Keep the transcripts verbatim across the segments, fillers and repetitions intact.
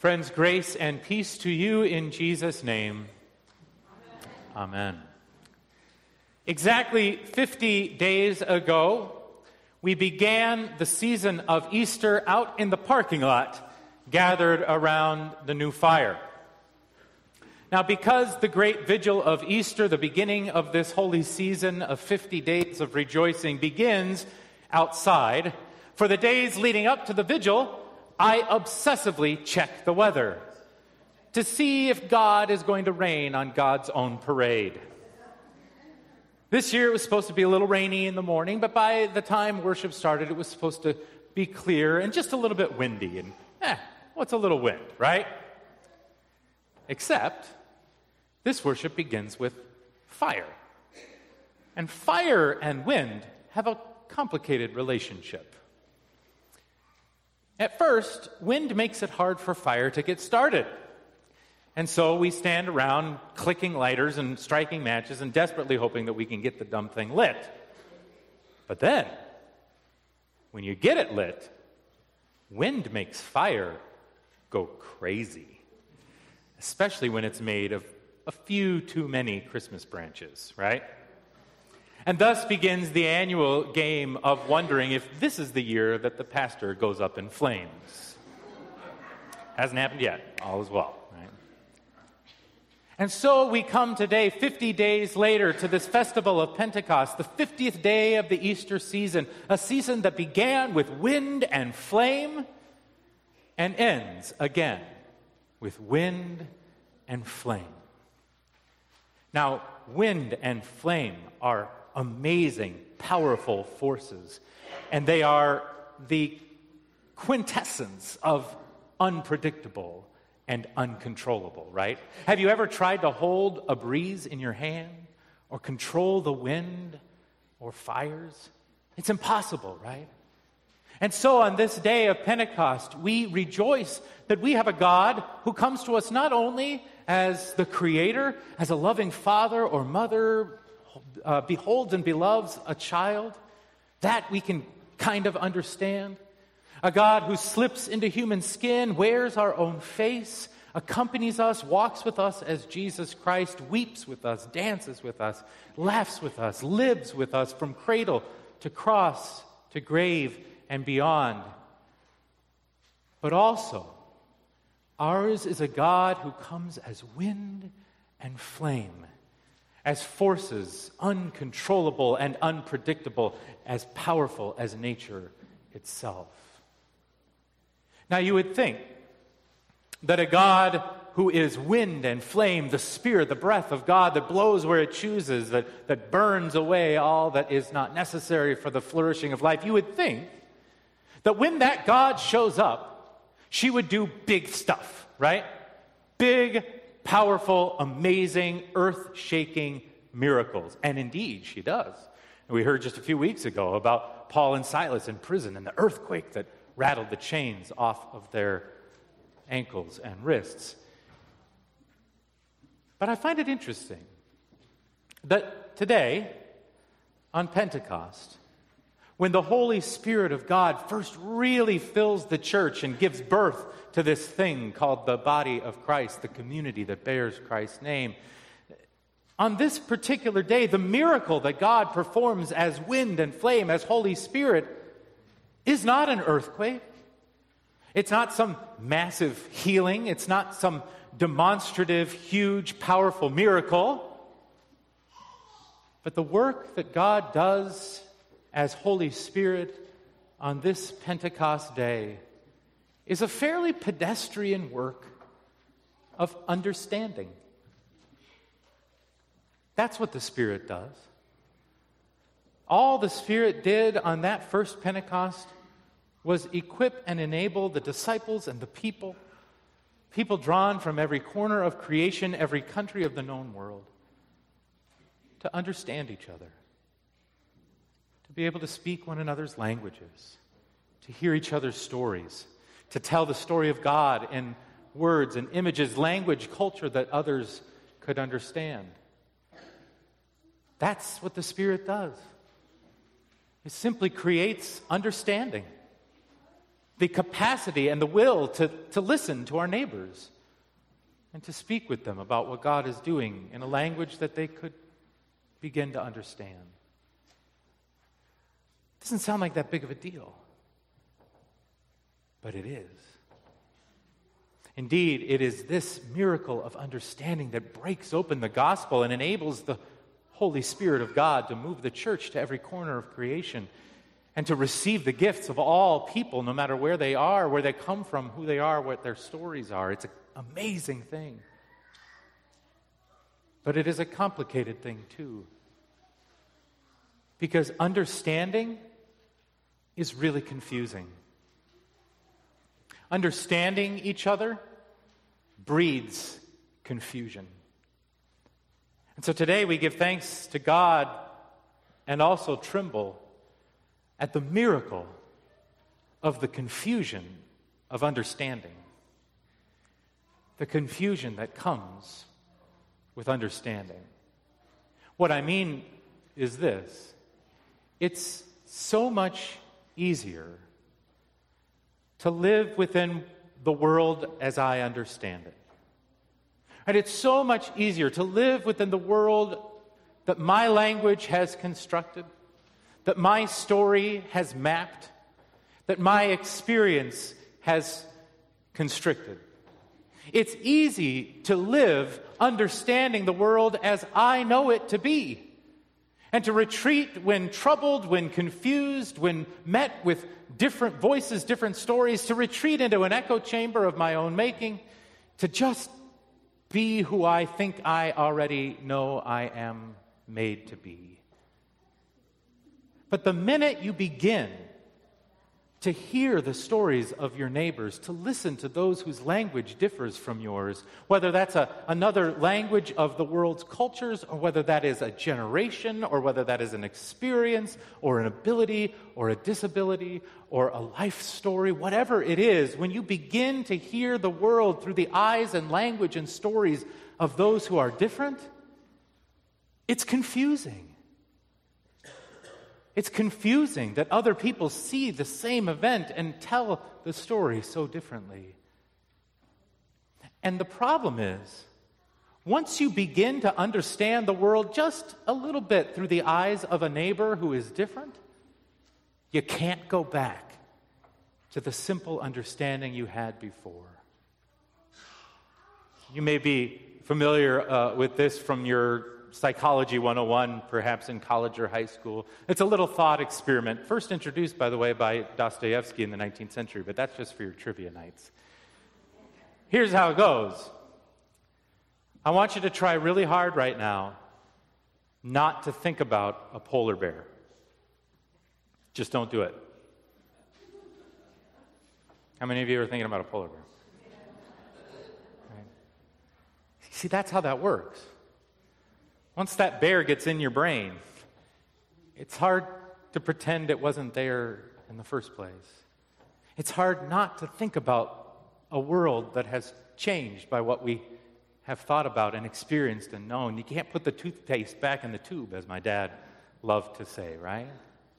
Friends, grace and peace to you in Jesus' name. Amen. Amen. Exactly fifty days ago, we began the season of Easter out in the parking lot, gathered around the new fire. Now, because the great vigil of Easter, the beginning of this holy season of fifty days of rejoicing, begins outside, for the days leading up to the vigil, I obsessively check the weather to see if God is going to rain on God's own parade. This year it was supposed to be a little rainy in the morning, but by the time worship started, it was supposed to be clear and just a little bit windy. And eh, what's a little wind, right? Except this worship begins with fire. And fire and wind have a complicated relationship. At first, wind makes it hard for fire to get started. And so we stand around clicking lighters and striking matches and desperately hoping that we can get the dumb thing lit. But then, when you get it lit, wind makes fire go crazy, especially when it's made of a few too many Christmas branches, right? And thus begins the annual game of wondering if this is the year that the pastor goes up in flames. Hasn't happened yet. All is well, right? And so we come today, fifty days later, to this festival of Pentecost, the fiftieth day of the Easter season, a season that began with wind and flame and ends again with wind and flame. Now, wind and flame are amazing, powerful forces, and they are the quintessence of unpredictable and uncontrollable, right? Have you ever tried to hold a breeze in your hand or control the wind or fires? It's impossible, right? And so on this day of Pentecost, we rejoice that we have a God who comes to us not only as the Creator, as a loving father or mother, Uh, beholds and beloves a child, that we can kind of understand. A God who slips into human skin, wears our own face, accompanies us, walks with us as Jesus Christ, weeps with us, dances with us, laughs with us, lives with us from cradle to cross to grave and beyond. But also, ours is a God who comes as wind and flame, as forces uncontrollable and unpredictable, as powerful as nature itself. Now you would think that a God who is wind and flame, the Spirit, the breath of God that blows where it chooses, that, that burns away all that is not necessary for the flourishing of life, you would think that when that God shows up, she would do big stuff, right? Big, powerful, amazing, earth-shaking miracles. And indeed, she does. And we heard just a few weeks ago about Paul and Silas in prison and the earthquake that rattled the chains off of their ankles and wrists. But I find it interesting that today, on Pentecost, when the Holy Spirit of God first really fills the church and gives birth to this thing called the body of Christ, the community that bears Christ's name, on this particular day, the miracle that God performs as wind and flame, as Holy Spirit, is not an earthquake. It's not some massive healing. It's not some demonstrative, huge, powerful miracle. But the work that God does as Holy Spirit on this Pentecost day is a fairly pedestrian work of understanding. That's what the Spirit does. All the Spirit did on that first Pentecost was equip and enable the disciples and the people, people drawn from every corner of creation, every country of the known world, to understand each other, to be able to speak one another's languages, to hear each other's stories, to tell the story of God in words and images, language, culture that others could understand. That's what the Spirit does. It simply creates understanding. the capacity and the will to, to listen to our neighbors and to speak with them about what God is doing in a language that they could begin to understand. Doesn't sound like that big of a deal, but it is. Indeed, it is this miracle of understanding that breaks open the gospel and enables the Holy Spirit of God to move the church to every corner of creation and to receive the gifts of all people, no matter where they are, where they come from, who they are, what their stories are. It's an amazing thing. But it is a complicated thing, too. Because understanding is really confusing. Understanding each other breeds confusion. And so today we give thanks to God and also tremble at the miracle of the confusion of understanding. The confusion that comes with understanding. What I mean is this: it's so much easier to live within the world as I understand it. And it's so much easier to live within the world that my language has constructed, that my story has mapped, that my experience has constricted. It's easy to live understanding the world as I know it to be, and to retreat when troubled, when confused, when met with different voices, different stories, to retreat into an echo chamber of my own making, to just be who I think I already know I am made to be. But the minute you begin to hear the stories of your neighbors, to listen to those whose language differs from yours, whether that's a, another language of the world's cultures, or whether that is a generation, or whether that is an experience, or an ability, or a disability, or a life story, whatever it is, when you begin to hear the world through the eyes and language and stories of those who are different, it's confusing. It's confusing that other people see the same event and tell the story so differently. And the problem is, once you begin to understand the world just a little bit through the eyes of a neighbor who is different, you can't go back to the simple understanding you had before. You may be familiar uh, with this from your Psychology one oh one, perhaps in college or high school. It's a little thought experiment, first introduced, by the way, by Dostoevsky in the nineteenth century, but that's just for your trivia nights. Here's how it goes. I want you to try really hard right now not to think about a polar bear. Just don't do it. How many of you are thinking about a polar bear? Right. See, that's how that works. Once that bear gets in your brain, it's hard to pretend it wasn't there in the first place. It's hard not to think about a world that has changed by what we have thought about and experienced and known. You can't put the toothpaste back in the tube, as my dad loved to say, right?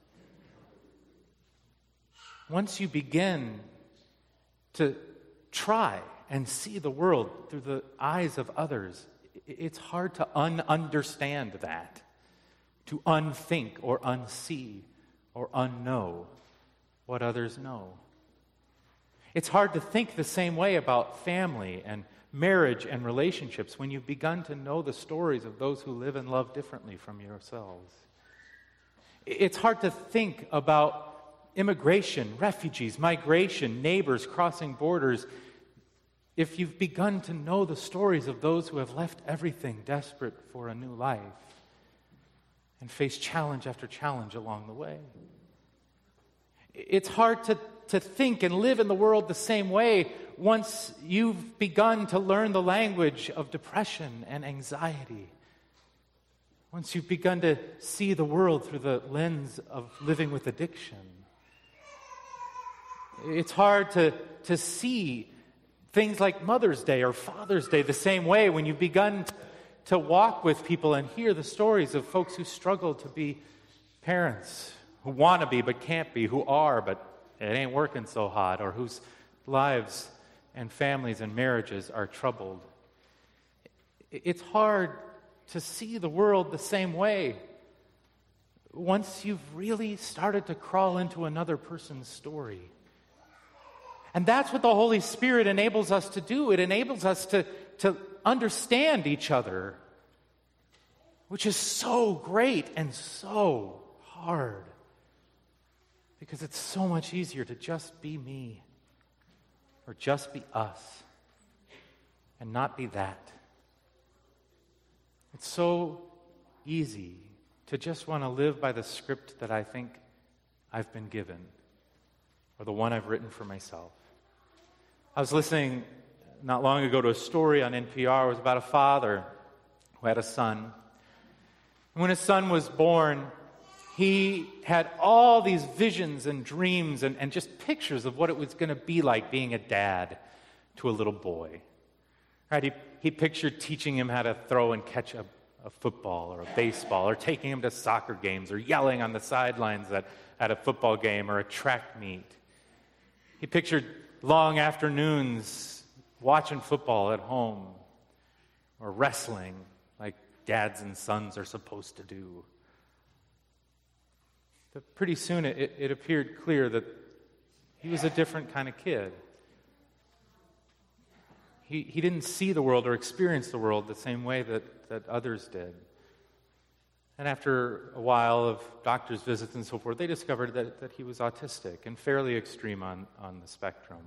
Once you begin to try and see the world through the eyes of others, it's hard to un-understand that, to unthink or unsee or unknow what others know. It's hard to think the same way about family and marriage and relationships when you've begun to know the stories of those who live and love differently from yourselves. It's hard to think about immigration, refugees, migration, neighbors crossing borders, if you've begun to know the stories of those who have left everything desperate for a new life and face challenge after challenge along the way. It's hard to, to think and live in the world the same way once you've begun to learn the language of depression and anxiety. Once you've begun to see the world through the lens of living with addiction. It's hard to, to see things like Mother's Day or Father's Day the same way when you've begun to walk with people and hear the stories of folks who struggle to be parents, who want to be but can't be, who are but it ain't working so hot, or whose lives and families and marriages are troubled. It's hard to see the world the same way once you've really started to crawl into another person's story. And that's what the Holy Spirit enables us to do. It enables us to, to understand each other, which is so great and so hard, because it's so much easier to just be me or just be us and not be that. It's so easy to just want to live by the script that I think I've been given, or the one I've written for myself. I was listening not long ago to a story on N P R. It was about a father who had a son. And when his son was born, he had all these visions and dreams and, and just pictures of what it was going to be like being a dad to a little boy. Right? He, he pictured teaching him how to throw and catch a, a football or a baseball, or taking him to soccer games, or yelling on the sidelines at, at a football game or a track meet. He pictured long afternoons watching football at home, or wrestling like dads and sons are supposed to do. But pretty soon it, it appeared clear that he was a different kind of kid. He, he didn't see the world or experience the world the same way that, that others did. And after a while of doctor's visits and so forth, they discovered that, that he was autistic and fairly extreme on, on the spectrum.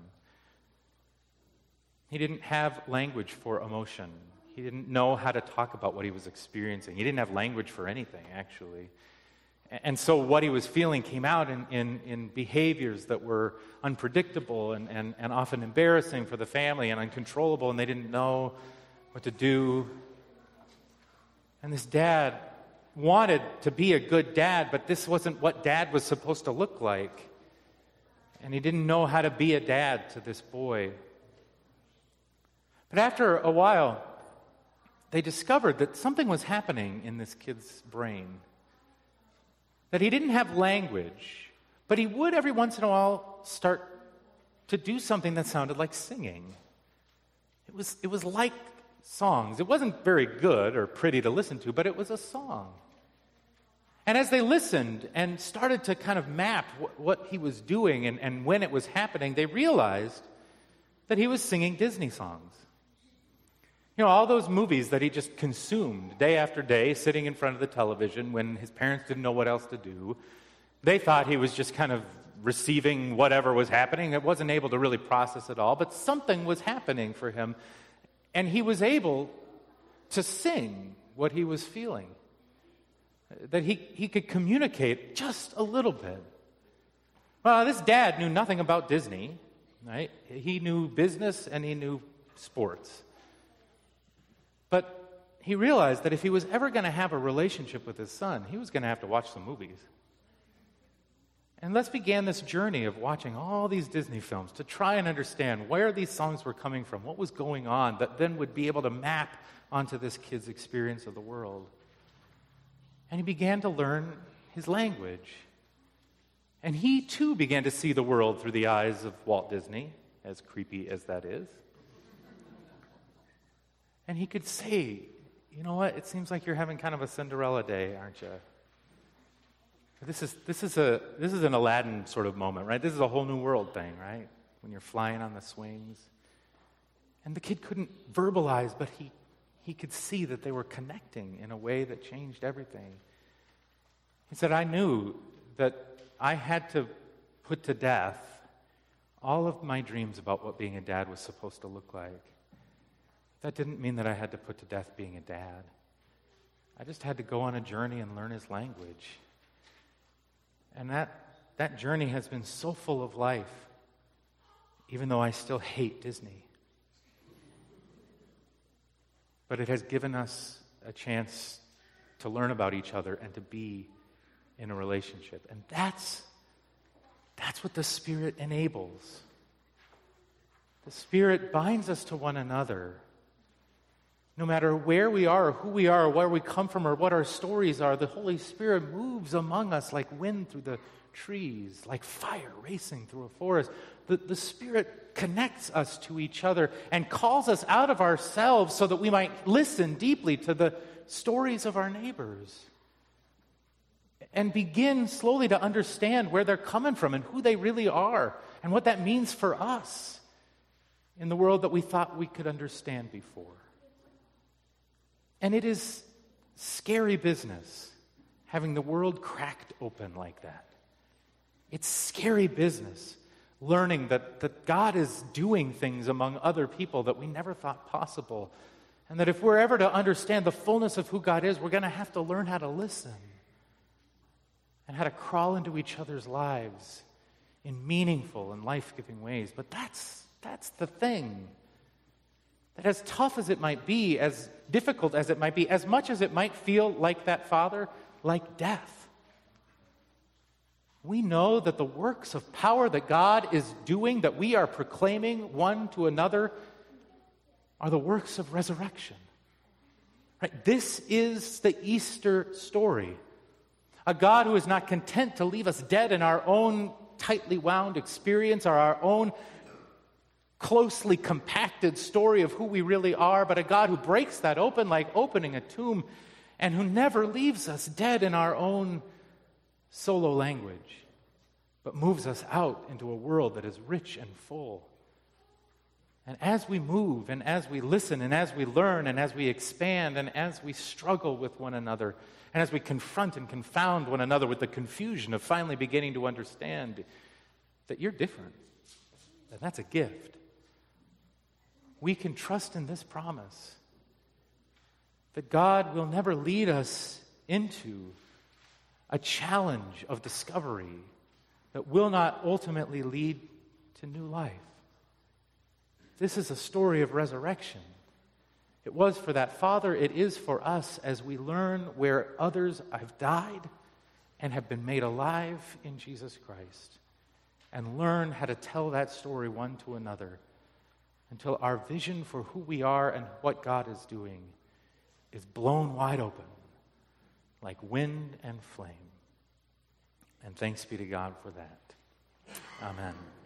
He didn't have language for emotion. He didn't know how to talk about what he was experiencing. He didn't have language for anything, actually. And so what he was feeling came out in, in, in behaviors that were unpredictable and, and, and often embarrassing for the family and uncontrollable, and they didn't know what to do. And this dad wanted to be a good dad, but this wasn't what dad was supposed to look like. And he didn't know how to be a dad to this boy. But after a while, they discovered that something was happening in this kid's brain. That he didn't have language, but he would every once in a while start to do something that sounded like singing. It was, it was like songs. It wasn't very good or pretty to listen to, but it was a song. And as they listened and started to kind of map what, what he was doing and, and when it was happening, they realized that he was singing Disney songs. You know, all those movies that he just consumed day after day, sitting in front of the television when his parents didn't know what else to do. They thought he was just kind of receiving whatever was happening. It wasn't able to really process it all, but something was happening for him. And he was able to sing what he was feeling. That he, he could communicate just a little bit. Well, this dad knew nothing about Disney, right? He knew business and he knew sports. But he realized that if he was ever going to have a relationship with his son, he was going to have to watch some movies. And thus began this journey of watching all these Disney films to try and understand where these songs were coming from, what was going on, that then would be able to map onto this kid's experience of the world. And he began to learn his language. And he, too, began to see the world through the eyes of Walt Disney, as creepy as that is. And he could say, you know what, it seems like you're having kind of a Cinderella day, aren't you? This is this is a this is an Aladdin sort of moment, right? This is a whole new world thing, right? When you're flying on the swings. And the kid couldn't verbalize, but he, he could see that they were connecting in a way that changed everything. He said, I knew that I had to put to death all of my dreams about what being a dad was supposed to look like. That didn't mean that I had to put to death being a dad. I just had to go on a journey and learn his language. And that, that journey has been so full of life, even though I still hate Disney. But it has given us a chance to learn about each other and to be in a relationship. And that's, that's what the Spirit enables. The Spirit binds us to one another, No matter where we are, or who we are, or where we come from, or what our stories are, the Holy Spirit moves among us like wind through the trees, like fire racing through a forest. The, the Spirit connects us to each other and calls us out of ourselves so that we might listen deeply to the stories of our neighbors and begin slowly to understand where they're coming from and who they really are and what that means for us in the world that we thought we could understand before. And it is scary business having the world cracked open like that. It's scary business learning that, that God is doing things among other people that we never thought possible. And that if we're ever to understand the fullness of who God is, we're going to have to learn how to listen and how to crawl into each other's lives in meaningful and life-giving ways. But that's that's the thing. That as tough as it might be, as difficult as it might be, as much as it might feel like that father, like death, we know that the works of power that God is doing, that we are proclaiming one to another, are the works of resurrection. Right? This is the Easter story. A God who is not content to leave us dead in our own tightly wound experience or our own closely compacted story of who we really are, but a God who breaks that open like opening a tomb and who never leaves us dead in our own solo language, but moves us out into a world that is rich and full. And as we move, and as we listen, and as we learn, and as we expand, and as we struggle with one another, and as we confront and confound one another with the confusion of finally beginning to understand that you're different, and that's a gift, we can trust in this promise that God will never lead us into a challenge of discovery that will not ultimately lead to new life. This is a story of resurrection. It was for that father, it is for us as we learn where others have died and have been made alive in Jesus Christ, and learn how to tell that story one to another until our vision for who we are and what God is doing is blown wide open like wind and flame. And thanks be to God for that. Amen.